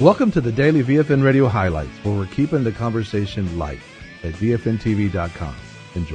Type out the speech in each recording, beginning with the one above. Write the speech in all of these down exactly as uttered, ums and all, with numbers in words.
Welcome to the Daily V F N Radio Highlights, where we're keeping the conversation light at V F N T V dot com. Enjoy.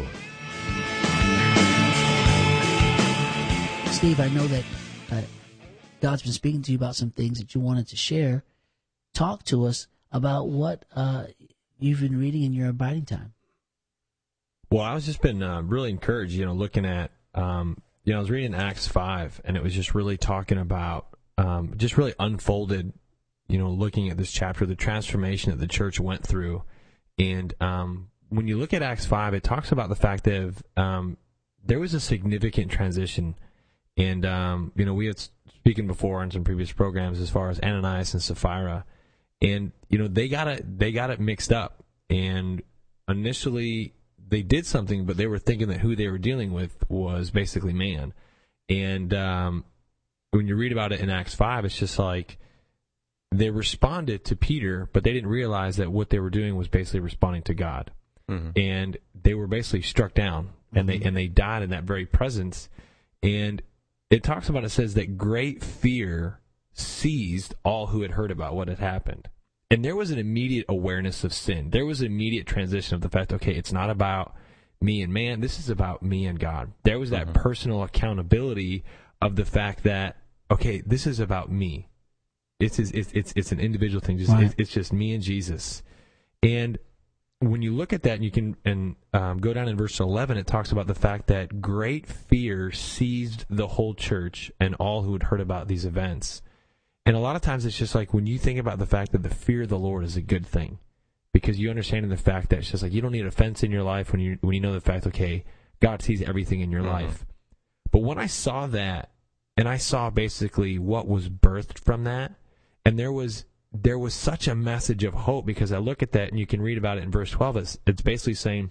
Steve, I know that uh, God's been speaking to you about some things that you wanted to share. Talk to us about what uh, you've been reading in your abiding time. Well, I was just been uh, really encouraged, you know, looking at, um, you know, I was reading Acts five, and it was just really talking about, um, just really unfolded, you know, looking at this chapter, the transformation that the church went through. And um, when you look at Acts five, it talks about the fact that um, there was a significant transition. And, um, you know, we had speaking before in some previous programs as far as Ananias and Sapphira. And, you know, they got it, they got it mixed up. And initially they did something, but they were thinking that who they were dealing with was basically man. And um, when you read about it in Acts five, it's just like, they responded to Peter, but they didn't realize that what they were doing was basically responding to God. Mm-hmm. And they were basically struck down, and mm-hmm. they and they died in that very presence. And it talks about, it says that great fear seized all who had heard about what had happened. And there was an immediate awareness of sin. There was an immediate transition of the fact, okay, it's not about me and man, this is about me and God. There was that mm-hmm. personal accountability of the fact that, okay, this is about me. It's it's it's it's an individual thing. Just, right. It's just me and Jesus. And when you look at that, and you can and um, go down in verse eleven, it talks about the fact that great fear seized the whole church and all who had heard about these events. And a lot of times, it's just like when you think about the fact that the fear of the Lord is a good thing, because you understand the fact that it's just like you don't need offense in your life when you when you know the fact, okay, God sees everything in your mm-hmm. life. But when I saw that, and I saw basically what was birthed from that. And there was there was such a message of hope, because I look at that, and you can read about it in verse twelve. It's, it's basically saying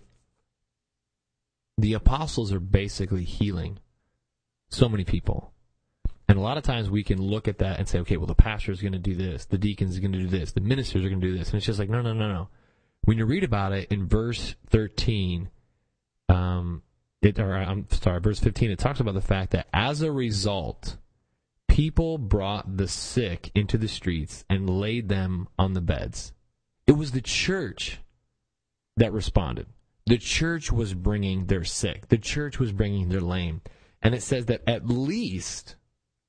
the apostles are basically healing so many people. And a lot of times we can look at that and say, okay, well, the pastor is going to do this, the deacons are going to do this, the ministers are going to do this. And it's just like, no, no, no, no. When you read about it in verse thirteen, um, it, or I'm sorry, verse fifteen, it talks about the fact that as a result, people brought the sick into the streets and laid them on the beds. It was the church that responded. The church was bringing their sick. The church was bringing their lame. And it says that at least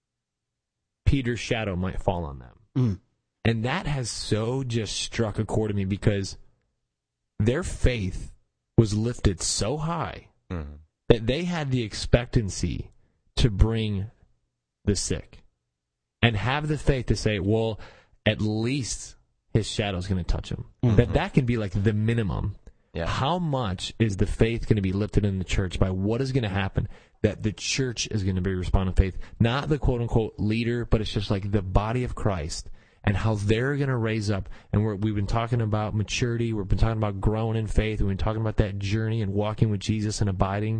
Peter's shadow might fall on them. Mm. And that has so just struck a chord in me, because their faith was lifted so high mm. that they had the expectancy to bring the sick, and have the faith to say, well, at least his shadow is going to touch him. Mm-hmm. That that can be like the minimum. Yeah. How much is the faith going to be lifted in the church by what is going to happen? That the church is going to be responding to faith, not the quote-unquote leader, but it's just like the body of Christ, and how they're going to raise up. And we're, we've been talking about maturity. We've been talking about growing in faith. We've been talking about that journey and walking with Jesus and abiding.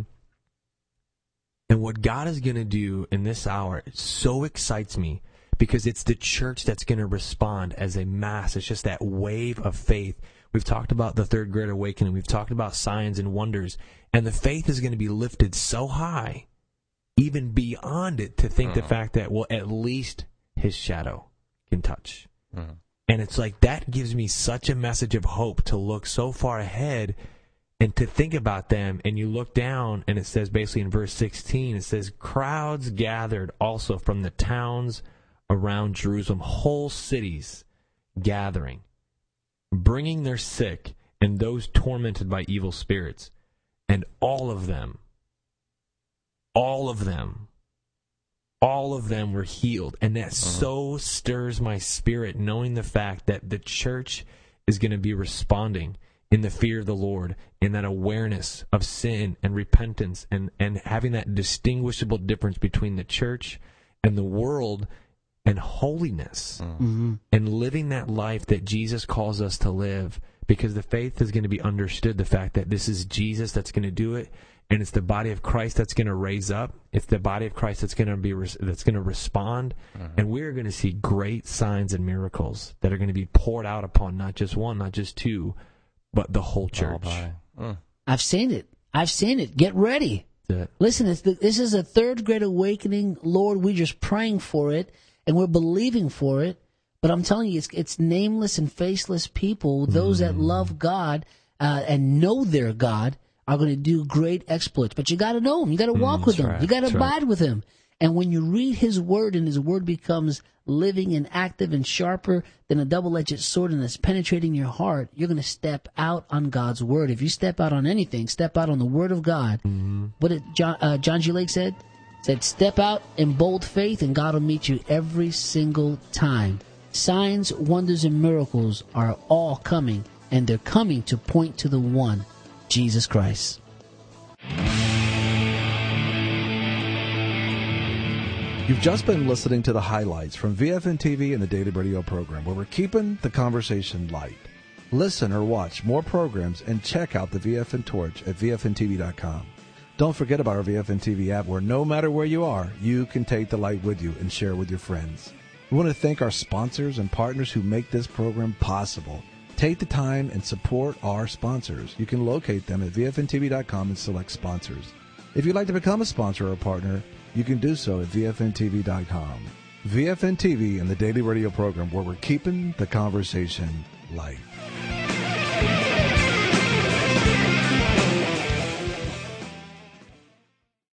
And what God is going to do in this hour, it so excites me, because it's the church that's going to respond as a mass. It's just that wave of faith. We've talked about the third great awakening. We've talked about signs and wonders. And the faith is going to be lifted so high, even beyond it, to think mm-hmm. the fact that, well, at least his shadow can touch. Mm-hmm. And it's like, that gives me such a message of hope to look so far ahead and to think about them. And you look down, and it says basically in verse sixteen, it says, crowds gathered also from the towns around Jerusalem, whole cities gathering, bringing their sick and those tormented by evil spirits. And all of them, all of them, all of them were healed. And that uh-huh. so stirs my spirit, knowing the fact that the church is going to be responding in the fear of the Lord, in that awareness of sin and repentance, and, and having that distinguishable difference between the church and the world, and holiness, mm-hmm. and living that life that Jesus calls us to live, because the faith is going to be understood, the fact that this is Jesus that's going to do it, and it's the body of Christ that's going to raise up. It's the body of Christ that's going to be that's going to respond, mm-hmm. and we're going to see great signs and miracles that are going to be poured out upon not just one, not just two, but the whole church. Mm. I've seen it. I've seen it. Get ready. Listen, it's the, this is a third great awakening. Lord, we're just praying for it, and we're believing for it. But I'm telling you, it's, it's nameless and faceless people. Those that love God uh, and know their God are going to do great exploits. But you got to know him. You got to walk Mm, with that's him. right. You got to That's abide right. with him. And when you read his word and his word becomes living and active and sharper than a double-edged sword and it's penetrating your heart, you're going to step out on God's word. If you step out on anything, step out on the word of God. Mm-hmm. What did John, uh, John G. Lake said? Said, step out in bold faith and God will meet you every single time. Signs, wonders, and miracles are all coming, and they're coming to point to the one, Jesus Christ. You've just been listening to the highlights from V F N T V and the Daily Radio program, where we're keeping the conversation light. Listen or watch more programs and check out the V F N Torch at V F N T V dot com. Don't forget about our V F N T V app, where no matter where you are, you can take the light with you and share with your friends. We want to thank our sponsors and partners who make this program possible. Take the time and support our sponsors. You can locate them at V F N T V dot com and select sponsors. If you'd like to become a sponsor or a partner, you can do so at V F N T V dot com. V F N T V and the Daily Radio program, where we're keeping the conversation light.